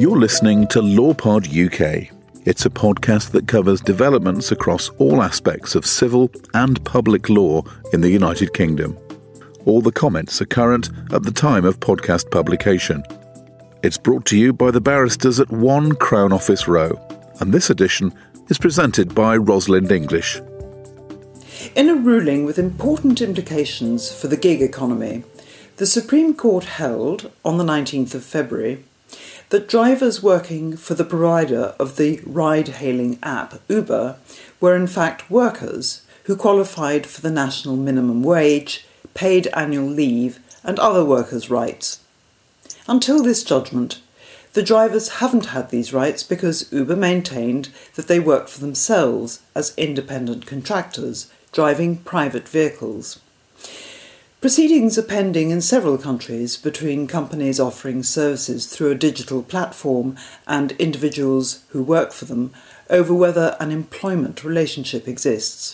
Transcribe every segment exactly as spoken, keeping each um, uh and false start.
You're listening to LawPod U K. It's a podcast that covers developments across all aspects of civil and public law in the United Kingdom. All the comments are current at the time of podcast publication. It's brought to you by the barristers at One Crown Office Row, and this edition is presented by Rosalind English. In a ruling with important implications for the gig economy, the Supreme Court held, on the nineteenth of February, that drivers working for the provider of the ride-hailing app Uber were in fact workers who qualified for the national minimum wage, paid annual leave and other workers' rights. Until this judgment, the drivers haven't had these rights because Uber maintained that they work for themselves as independent contractors, driving private vehicles. Proceedings are pending in several countries between companies offering services through a digital platform and individuals who work for them over whether an employment relationship exists.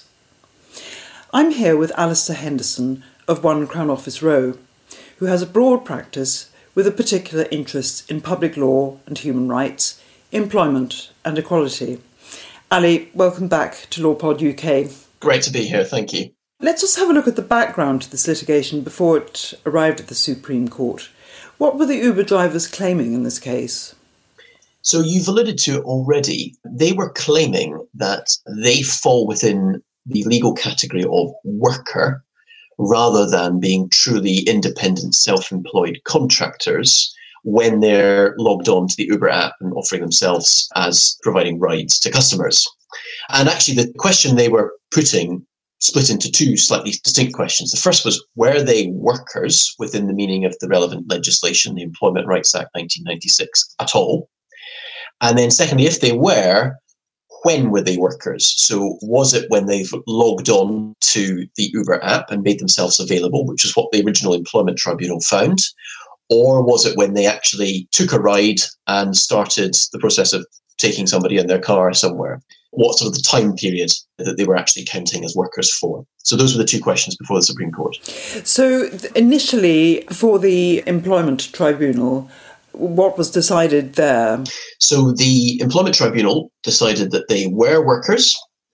I'm here with Alistair Henderson of One Crown Office Row, who has a broad practice with a particular interest in public law and human rights, employment and equality. Ali, welcome back to LawPod U K. Great to be here, thank you. Let's just have a look at the background to this litigation before it arrived at the Supreme Court. What were the Uber drivers claiming in this case? So you've alluded to it already. They were claiming that they fall within the legal category of worker rather than being truly independent, self-employed contractors when they're logged on to the Uber app and offering themselves as providing rides to customers. And actually the question they were putting split into two slightly distinct questions. The first was, were they workers within the meaning of the relevant legislation, the Employment Rights Act nineteen ninety-six, at all? And then secondly, if they were, when were they workers? So was it when they've logged on to the Uber app and made themselves available, which is what the original Employment Tribunal found? Or was it when they actually took a ride and started the process of taking somebody in their car somewhere? What sort of the time period that they were actually counting as workers for? So those were the two questions before the Supreme Court. So initially, for the Employment Tribunal, what was decided there? So the Employment Tribunal decided that they were workers,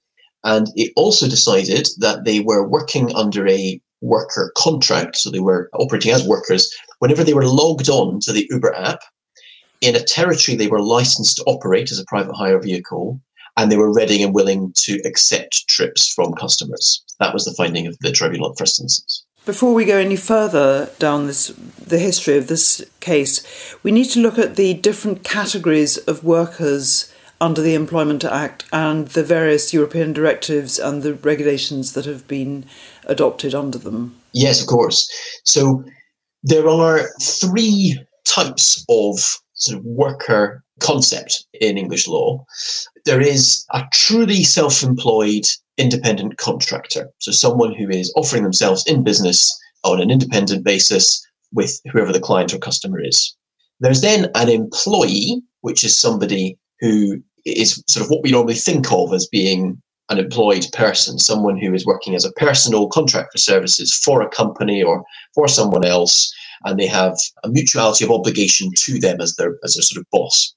and it also decided that they were working under a worker contract, so they were operating as workers whenever they were logged on to the Uber app in a territory they were licensed to operate as a private hire vehicle, and they were ready and willing to accept trips from customers. That was the finding of the tribunal at first instance. Before we go any further down this, the history of this case, we need to look at the different categories of workers under the Employment Act and the various European directives and the regulations that have been adopted under them. Yes, of course. So there are three types of sort of worker concept in English law. There is a truly self-employed independent contractor, so someone who is offering themselves in business on an independent basis with whoever the client or customer is. There's then an employee, which is somebody who is sort of what we normally think of as being an employed person, someone who is working as a personal contract for services for a company or for someone else, and they have a mutuality of obligation to them as their as their sort of boss.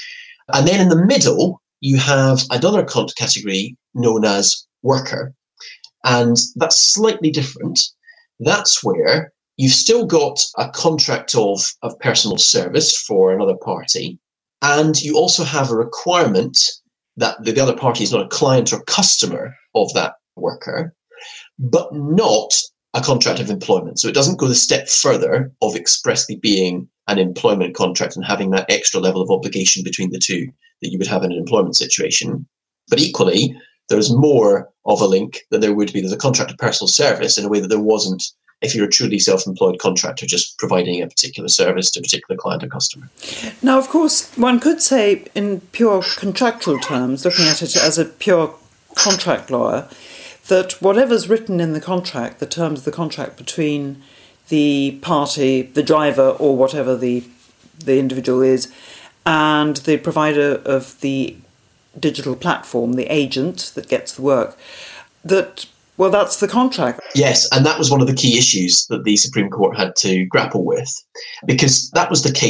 And then in the middle, you have another category known as worker. And that's slightly different. That's where you've still got a contract of, of personal service for another party. And you also have a requirement that the other party is not a client or customer of that worker, but not a contract of employment. So it doesn't go the step further of expressly being an employment contract and having that extra level of obligation between the two that you would have in an employment situation. But equally, there's more of a link than there would be. There's a contract of personal service in a way that there wasn't if you're a truly self-employed contractor just providing a particular service to a particular client or customer. Now, of course, one could say in pure contractual terms, looking at it as a pure contract lawyer, that whatever's written in the contract, the terms of the contract between the party, the driver, or whatever the the individual is, and the provider of the digital platform, the agent that gets the work, that, well, that's the contract. Yes, and that was one of the key issues that the Supreme Court had to grapple with, because that was the case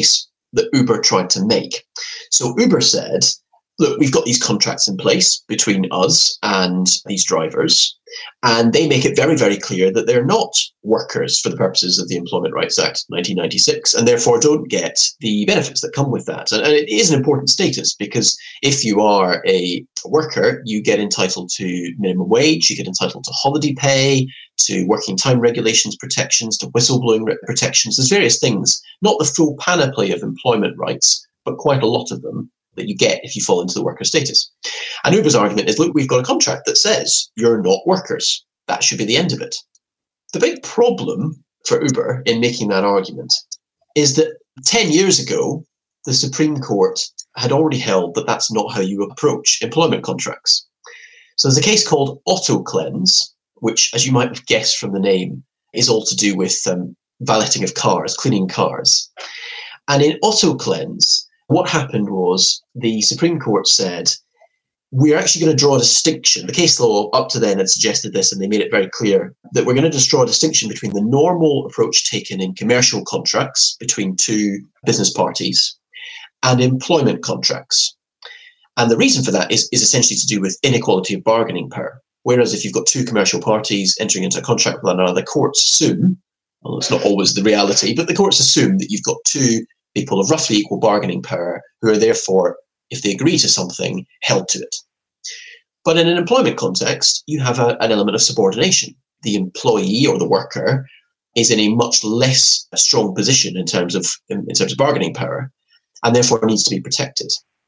that Uber tried to make. So Uber said, look, we've got these contracts in place between us and these drivers, and they make it very, very clear that they're not workers for the purposes of the Employment Rights Act nineteen ninety-six, and therefore don't get the benefits that come with that. And, and it is an important status, because if you are a worker, you get entitled to minimum wage, you get entitled to holiday pay, to working time regulations protections, to whistleblowing protections. There's various things, not the full panoply of employment rights, but quite a lot of them that you get if you fall into the worker status. And Uber's argument is, look, we've got a contract that says you're not workers. That should be the end of it. The big problem for Uber in making that argument is that ten years ago, the Supreme Court had already held that that's not how you approach employment contracts. So there's a case called AutoCleanse, which, as you might have guessed from the name, is all to do with um, valeting of cars, cleaning cars. And in AutoCleanse, what happened was the Supreme Court said, we're actually going to draw a distinction. The case law up to then had suggested this, and they made it very clear that we're going to just draw a distinction between the normal approach taken in commercial contracts between two business parties and employment contracts. And the reason for that is, is essentially to do with inequality of bargaining power. Whereas if you've got two commercial parties entering into a contract with one another, the courts assume, well, it's not always the reality, but the courts assume that you've got two people of roughly equal bargaining power who are therefore, if they agree to something, held to it. But in an employment context, you have a, an element of subordination. The employee or the worker is in a much less strong position in terms of in, in terms of bargaining power, and therefore needs to be protected.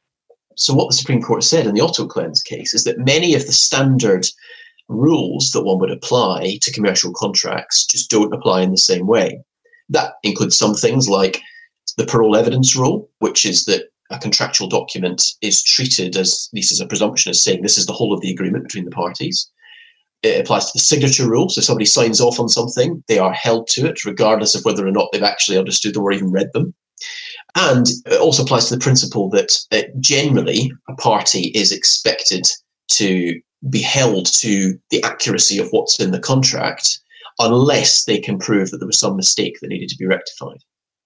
So what the Supreme Court said in the AutoCleanse case is that many of the standard rules that one would apply to commercial contracts just don't apply in the same way. That includes some things like the parole evidence rule, which is that a contractual document is treated as, at least as a presumption, as saying this is the whole of the agreement between the parties. It applies to the signature rule. So if somebody signs off on something, they are held to it, regardless of whether or not they've actually understood them or even read them. And it also applies to the principle that uh, generally a party is expected to be held to the accuracy of what's in the contract, unless they can prove that there was some mistake that needed to be rectified.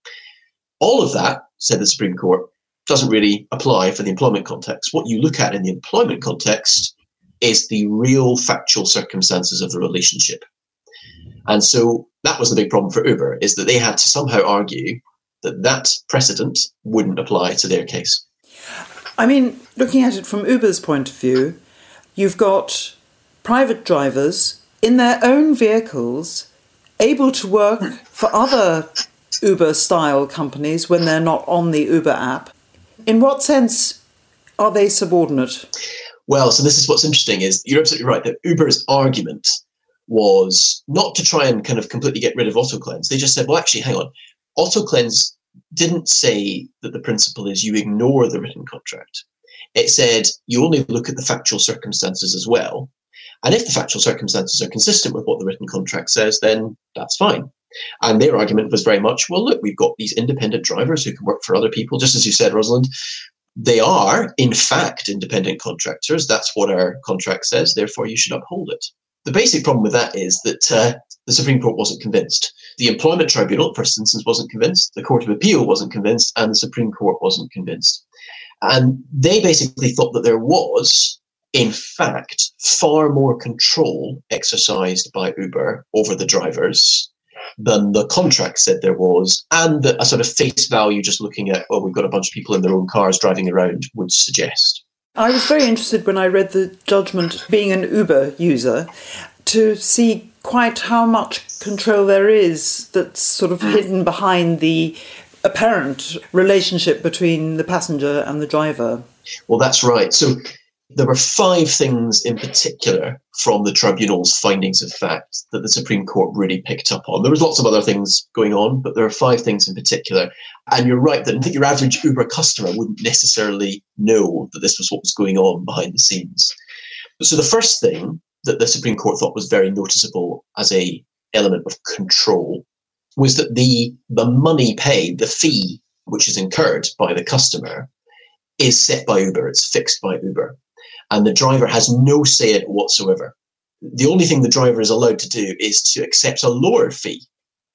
All of that, said the Supreme Court, doesn't really apply for the employment context. What you look at in the employment context is the real factual circumstances of the relationship. And so that was the big problem for Uber, is that they had to somehow argue that that precedent wouldn't apply to their case. I mean, looking at it from Uber's point of view, you've got private drivers in their own vehicles able to work for other Uber-style companies when they're not on the Uber app. In what sense are they subordinate? Well, so this is what's interesting, is you're absolutely right that Uber's argument was not to try and kind of completely get rid of AutoCleanse. They just said, well, actually, hang on. AutoCleanse didn't say that the principle is you ignore the written contract. It said you only look at the factual circumstances as well. And if the factual circumstances are consistent with what the written contract says, then that's fine. And their argument was very much, well, look, we've got these independent drivers who can work for other people. Just as you said, Rosalind, they are, in fact, independent contractors. That's what our contract says. Therefore, you should uphold it. The basic problem with that is that uh, the Supreme Court wasn't convinced. The Employment Tribunal, for instance, wasn't convinced. The Court of Appeal wasn't convinced. And the Supreme Court wasn't convinced. And they basically thought that there was, in fact, far more control exercised by Uber over the drivers than the contract said there was, and that a sort of face value, just looking at, oh, we've got a bunch of people in their own cars driving around, would suggest. I was very interested when I read the judgment, being an Uber user, to see quite how much control there is that's sort of hidden behind the apparent relationship between the passenger and the driver. Well, that's right. So there were five things in particular from the tribunal's findings of fact that the Supreme Court really picked up on. There was lots of other things going on, but there are five things in particular. And you're right that I think your average Uber customer wouldn't necessarily know that this was what was going on behind the scenes. So the first thing that the Supreme Court thought was very noticeable as a element of control was that the, the money paid, the fee which is incurred by the customer, is set by Uber. It's fixed by Uber. And the driver has no say in it whatsoever. The only thing the driver is allowed to do is to accept a lower fee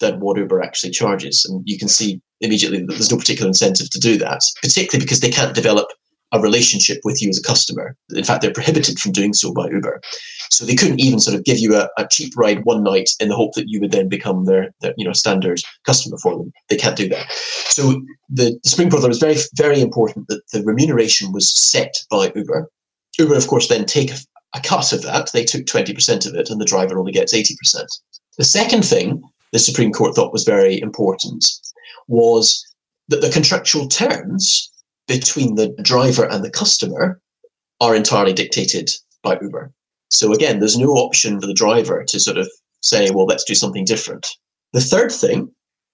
than what Uber actually charges. And you can see immediately that there's no particular incentive to do that, particularly because they can't develop a relationship with you as a customer. In fact, they're prohibited from doing so by Uber. So they couldn't even sort of give you a, a cheap ride one night in the hope that you would then become their, their you know, standard customer for them. They can't do that. So the, the Supreme Court thought it was very, very important that the remuneration was set by Uber. Uber, of course, then take a, a cut of that. They took twenty percent of it, and the driver only gets eighty percent. The second thing the Supreme Court thought was very important was that the contractual terms between the driver and the customer are entirely dictated by Uber. So again, there's no option for the driver to sort of say, well, let's do something different. The third thing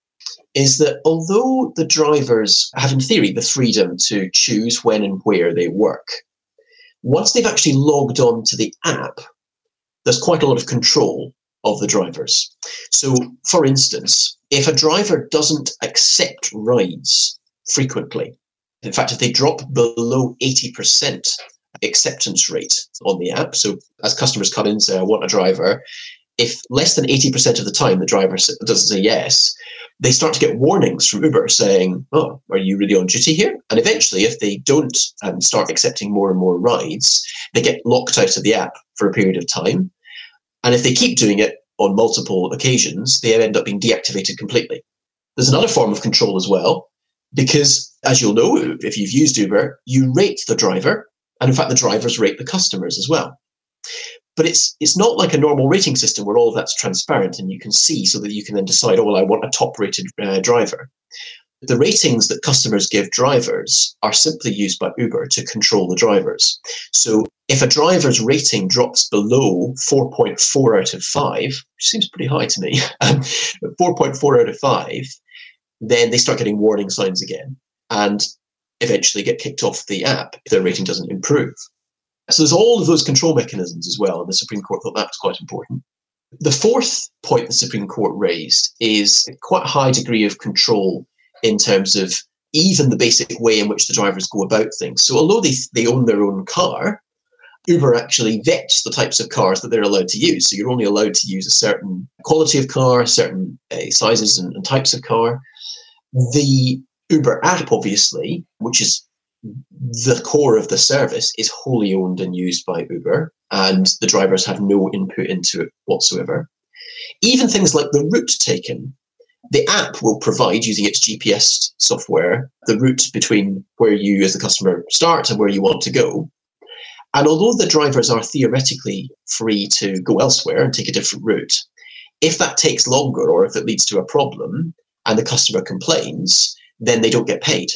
is that although the drivers have, in theory, the freedom to choose when and where they work, once they've actually logged on to the app, there's quite a lot of control of the drivers. So, for instance, if a driver doesn't accept rides frequently, in fact, if they drop below eighty percent acceptance rate on the app, so as customers come in and say, I want a driver, if less than eighty percent of the time the driver doesn't say yes, they start to get warnings from Uber saying, oh, are you really on duty here? And eventually, if they don't um, start accepting more and more rides, they get locked out of the app for a period of time. And if they keep doing it on multiple occasions, they end up being deactivated completely. There's another form of control as well, because as you'll know, if you've used Uber, you rate the driver. And in fact, the drivers rate the customers as well. But it's it's not like a normal rating system where all of that's transparent and you can see, so that you can then decide, oh, well, I want a top-rated uh, driver. The ratings that customers give drivers are simply used by Uber to control the drivers. So if a driver's rating drops below four point four out of five, which seems pretty high to me, four point four out of five, then they start getting warning signs again and eventually get kicked off the app if their rating doesn't improve. So there's all of those control mechanisms as well, and the Supreme Court thought that was quite important. The fourth point the Supreme Court raised is quite a high degree of control in terms of even the basic way in which the drivers go about things. So although they, they own their own car, Uber actually vets the types of cars that they're allowed to use. So you're only allowed to use a certain quality of car, certain uh, sizes and, and types of car. The Uber app, obviously, which is the core of the service, is wholly owned and used by Uber, and the drivers have no input into it whatsoever. Even things like the route taken, the app will provide, using its G P S software, the route between where you as the customer start and where you want to go. And although the drivers are theoretically free to go elsewhere and take a different route, if that takes longer or if it leads to a problem and the customer complains, then they don't get paid.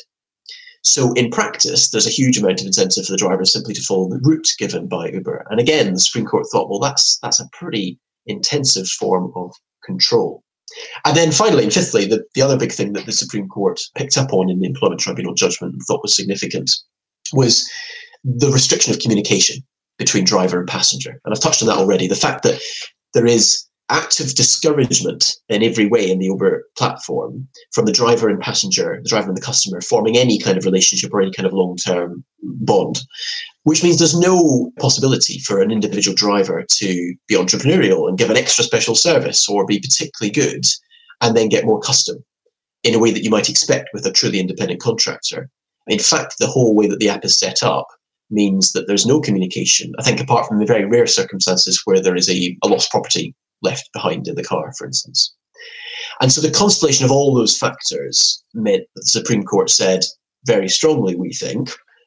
So in practice, there's a huge amount of incentive for the drivers simply to follow the route given by Uber. And again, the Supreme Court thought, well, that's that's a pretty intensive form of control. And then finally, and fifthly, the, the other big thing that the Supreme Court picked up on in the Employment Tribunal judgment and thought was significant was the restriction of communication between driver and passenger. And I've touched on that already. The fact that there is active discouragement in every way in the Uber platform from the driver and passenger, the driver and the customer, forming any kind of relationship or any kind of long-term bond, which means there's no possibility for an individual driver to be entrepreneurial and give an extra special service or be particularly good and then get more custom in a way that you might expect with a truly independent contractor. In fact, the whole way that the app is set up means that there's no communication, I think, apart from the very rare circumstances where there is a, a lost property left behind in the car, for instance. And so the constellation of all those factors meant that the Supreme Court said very strongly, we think,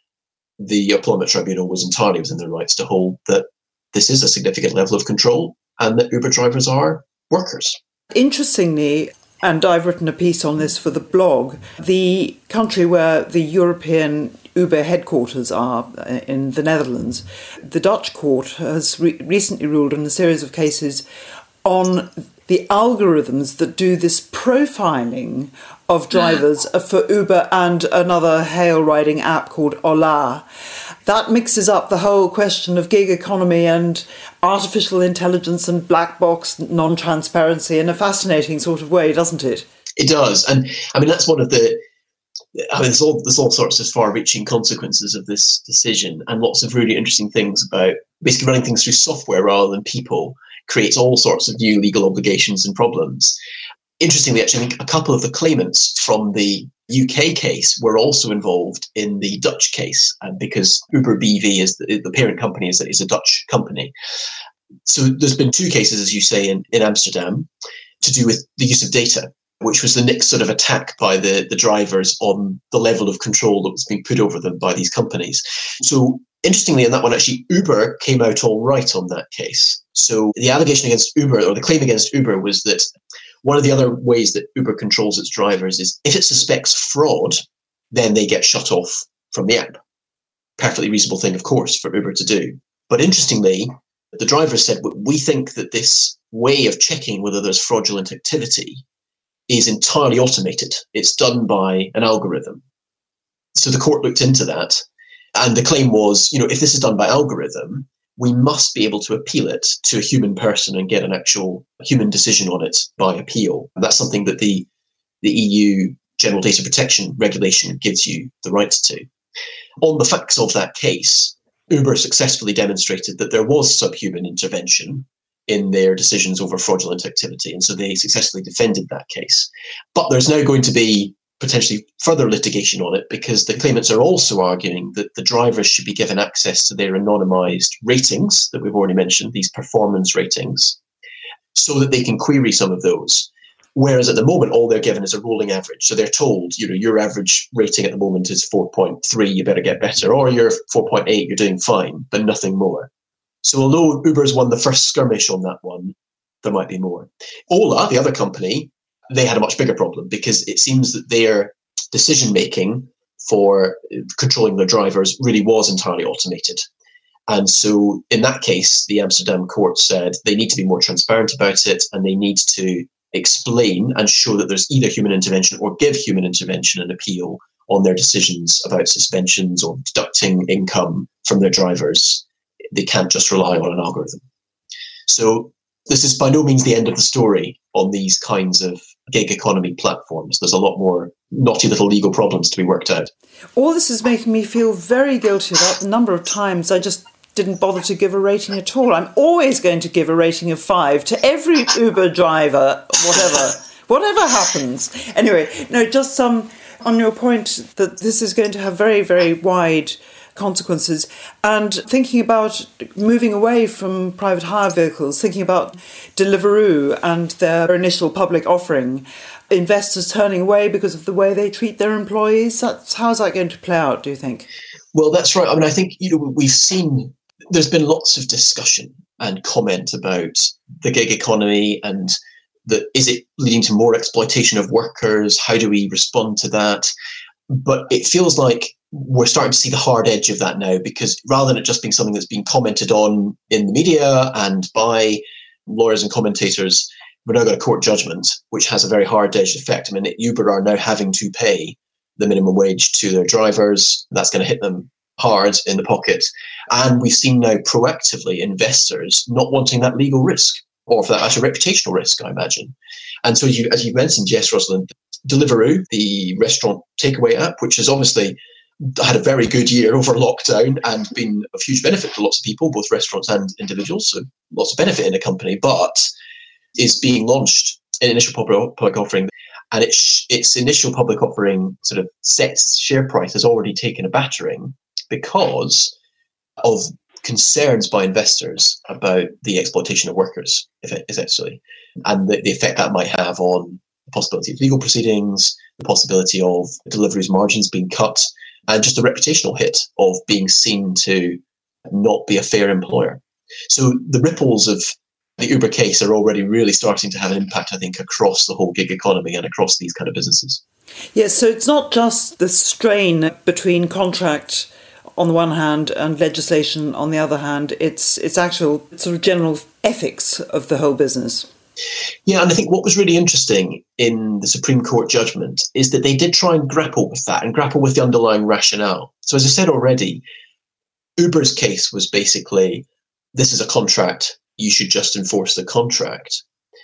the Employment Tribunal was entirely within their rights to hold that this is a significant level of control and that Uber drivers are workers. Interestingly, and I've written a piece on this for the blog, the country where the European Uber headquarters are, in the Netherlands, the Dutch court has re- recently ruled in a series of cases on the algorithms that do this profiling of drivers for Uber and another hail-riding app called Ola. That mixes up the whole question of gig economy and artificial intelligence and black box non-transparency in a fascinating sort of way, doesn't it? It does. And I mean, that's one of the, I mean, there's all, there's all sorts of far-reaching consequences of this decision, and lots of really interesting things about basically running things through software rather than people creates all sorts of new legal obligations and problems. interestingly, actually, I think a couple of the claimants from the U K case were also involved in the Dutch case, and because Uber B V is the, the parent company is, is a Dutch company. So there's been two cases, as you say, in, in Amsterdam to do with the use of data, which was the next sort of attack by the, the drivers on the level of control that was being put over them by these companies. So interestingly, in that one, actually, Uber came out all right on that case. So the allegation against Uber, or the claim against Uber, was that one of the other ways that Uber controls its drivers is if it suspects fraud, then they get shut off from the app. Perfectly reasonable thing, of course, for Uber to do. But interestingly, the drivers said, we think that this way of checking whether there's fraudulent activity is entirely automated. It's done by an algorithm. So the court looked into that. And the claim was, you know, if this is done by algorithm, we must be able to appeal it to a human person and get an actual human decision on it by appeal. And that's something that the, the E U General Data Protection Regulation gives you the rights to. On the facts of that case, Uber successfully demonstrated that there was subhuman intervention in their decisions over fraudulent activity. And so they successfully defended that case. But there's now going to be potentially further litigation on it, because the claimants are also arguing that the drivers should be given access to their anonymized ratings that we've already mentioned, these performance ratings, so that they can query some of those. Whereas at the moment, all they're given is a rolling average. So they're told, you know, your average rating at the moment is four point three, you better get better, or you're four point eight, you're doing fine, but nothing more. So although Uber's won the first skirmish on that one, there might be more. Ola, the other company, they had a much bigger problem, because it seems that their decision-making for controlling their drivers really was entirely automated. And so in that case, the Amsterdam court said they need to be more transparent about it, and they need to explain and show that there's either human intervention or give human intervention and appeal on their decisions about suspensions or deducting income from their drivers. They can't just rely on an algorithm. So this is by no means the end of the story on these kinds of gig economy platforms. There's a lot more naughty little legal problems to be worked out. All this is making me feel very guilty about the number of times I just didn't bother to give a rating at all. I'm always going to give a rating of five to every Uber driver, whatever, whatever happens. Anyway, no, just some on your point that this is going to have very, very wide consequences, and thinking about moving away from private hire vehicles, thinking about Deliveroo and their initial public offering, investors turning away because of the way they treat their employees. That's, how's that going to play out, do you think? Well, that's right. I mean, I think, you know, we've seen, there's been lots of discussion and comment about the gig economy and the, is it leading to more exploitation of workers? How do we respond to that? But it feels like we're starting to see the hard edge of that now, because rather than it just being something that's being commented on in the media and by lawyers and commentators, we've now got a court judgment which has a very hard-edged effect. I mean, Uber are now having to pay the minimum wage to their drivers. That's going to hit them hard in the pocket. And we've seen now proactively investors not wanting that legal risk, or for that as a reputational risk, I imagine. And so, you, as you mentioned, yes, Rosalind, Deliveroo, the restaurant takeaway app, which has obviously had a very good year over lockdown and been of huge benefit to lots of people, both restaurants and individuals, so lots of benefit in a company, but is being launched in initial public, public offering. And its, its initial public offering sort of sets share price has already taken a battering because of concerns by investors about the exploitation of workers, essentially, and the, the effect that might have on the possibility of legal proceedings, the possibility of Deliveroo's margins being cut, and just the reputational hit of being seen to not be a fair employer. So the ripples of the Uber case are already really starting to have an impact, I think, across the whole gig economy and across these kind of businesses. Yes, so it's not just the strain between contract on the one hand and legislation on the other hand, it's it's actual sort of general ethics of the whole business. Yeah, and I think what was really interesting in the Supreme Court judgment is that they did try and grapple with that and grapple with the underlying rationale. So as I said already, Uber's case was basically, this is a contract, you should just enforce the contract.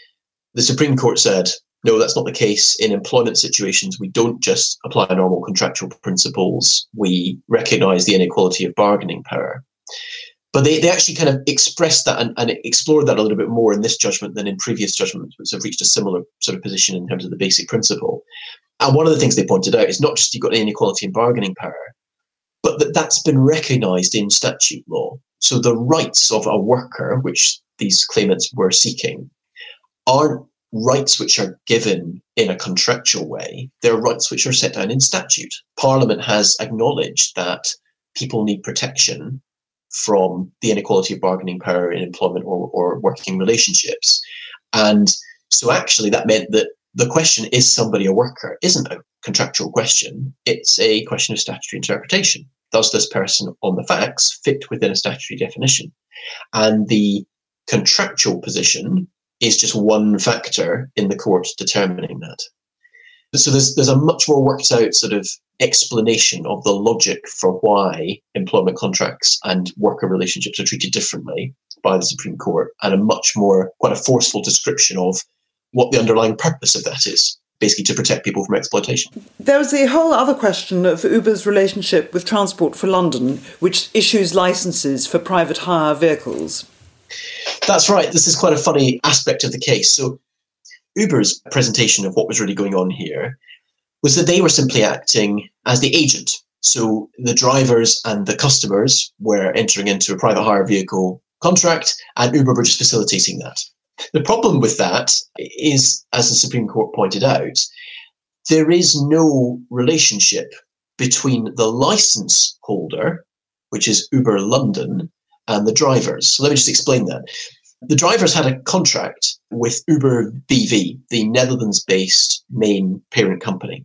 The Supreme Court said, no, that's not the case. In employment situations, we don't just apply normal contractual principles. We recognise the inequality of bargaining power. But they, they actually kind of expressed that and, and explored that a little bit more in this judgment than in previous judgments, which have reached a similar sort of position in terms of the basic principle. And one of the things they pointed out is not just you've got inequality in bargaining power, but that that's been recognised in statute law. So the rights of a worker, which these claimants were seeking, aren't rights which are given in a contractual way. They're rights which are set down in statute. Parliament has acknowledged that people need protection from the inequality of bargaining power in employment or, or working relationships. And so actually that meant that the question, is somebody a worker, isn't a contractual question. It's a question of statutory interpretation. Does this person on the facts fit within a statutory definition? And the contractual position is just one factor in the court determining that. So there's there's a much more worked out sort of explanation of the logic for why employment contracts and worker relationships are treated differently by the Supreme Court, and a much more, quite a forceful description of what the underlying purpose of that is, basically to protect people from exploitation. There was the whole other question of Uber's relationship with Transport for London, which issues licences for private hire vehicles. That's right. This is quite a funny aspect of the case. So Uber's presentation of what was really going on here was that they were simply acting as the agent. So the drivers and the customers were entering into a private hire vehicle contract, and Uber were just facilitating that. The problem with that is, as the Supreme Court pointed out, there is no relationship between the licence holder, which is Uber London, and the drivers. So let me just explain that. The drivers had a contract with Uber B V, the Netherlands-based main parent company.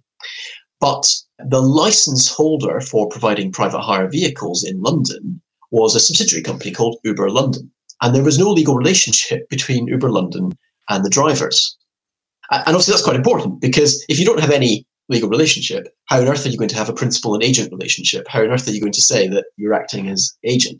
But the licence holder for providing private hire vehicles in London was a subsidiary company called Uber London. And there was no legal relationship between Uber London and the drivers. And obviously that's quite important, because if you don't have any legal relationship, how on earth are you going to have a principal and agent relationship? How on earth are you going to say that you're acting as agent?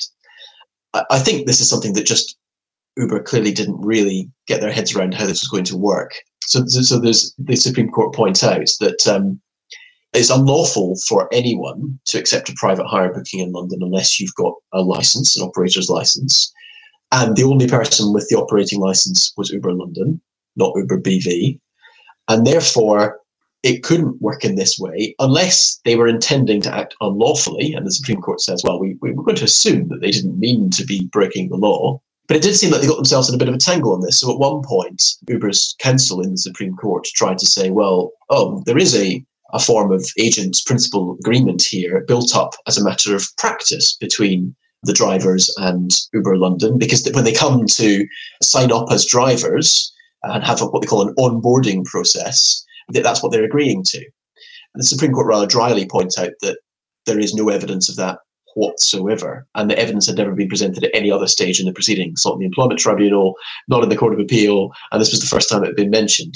I think this is something that just Uber clearly didn't really get their heads around how this was going to work. So, so there's the Supreme Court points out that um, it's unlawful for anyone to accept a private hire booking in London unless you've got a license, an operator's license. And the only person with the operating license was Uber London, not Uber B V. And therefore, it couldn't work in this way unless they were intending to act unlawfully. And the Supreme Court says, well, we, we were going to assume that they didn't mean to be breaking the law. But it did seem like they got themselves in a bit of a tangle on this. So at one point, Uber's counsel in the Supreme Court tried to say, well, oh, there is a, a form of agent-principal agreement here built up as a matter of practice between the drivers and Uber London, because when they come to sign up as drivers and have what they call an onboarding process, that's what they're agreeing to. And the Supreme Court rather dryly points out that there is no evidence of that whatsoever, and the evidence had never been presented at any other stage in the proceedings, not in the Employment Tribunal, not in the Court of Appeal, and this was the first time it had been mentioned.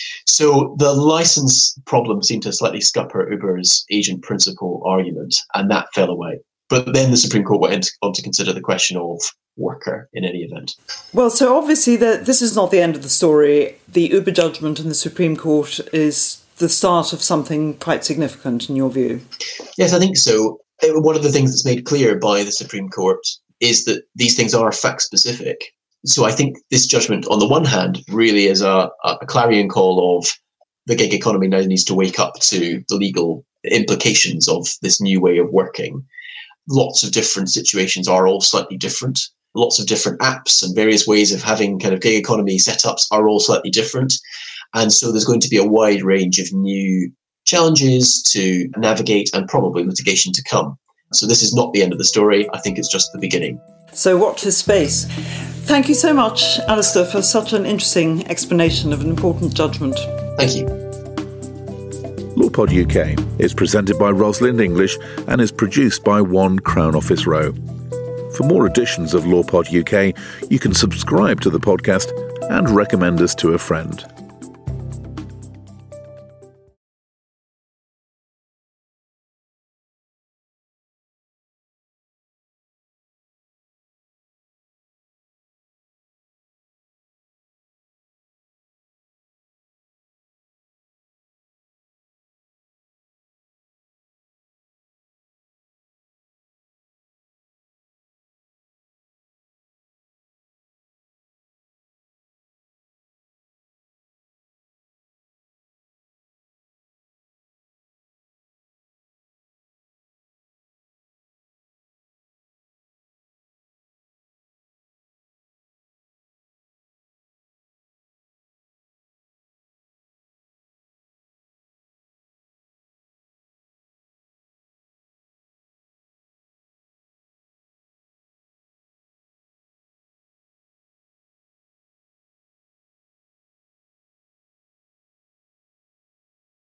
So the licence problem seemed to slightly scupper Uber's agent-principal argument, and that fell away. But then the Supreme Court went on to consider the question of worker in any event. Well, so obviously the, this is not the end of the story. The Uber judgment in the Supreme Court is the start of something quite significant in your view. Yes, I think so. One of the things that's made clear by the Supreme Court is that these things are fact-specific. So I think this judgment, on the one hand, really is a, a clarion call of the gig economy now needs to wake up to the legal implications of this new way of working. Lots of different situations are all slightly different. Lots of different apps and various ways of having kind of gig economy setups are all slightly different. And so there's going to be a wide range of new challenges to navigate and probably litigation to come. So this is not the end of the story. I think it's just the beginning. So watch this space. Thank you so much, Alistair, for such an interesting explanation of an important judgment. Thank you. LawPod U K is presented by Rosalind English and is produced by One Crown Office Row. For more editions of LawPod U K, you can subscribe to the podcast and recommend us to a friend.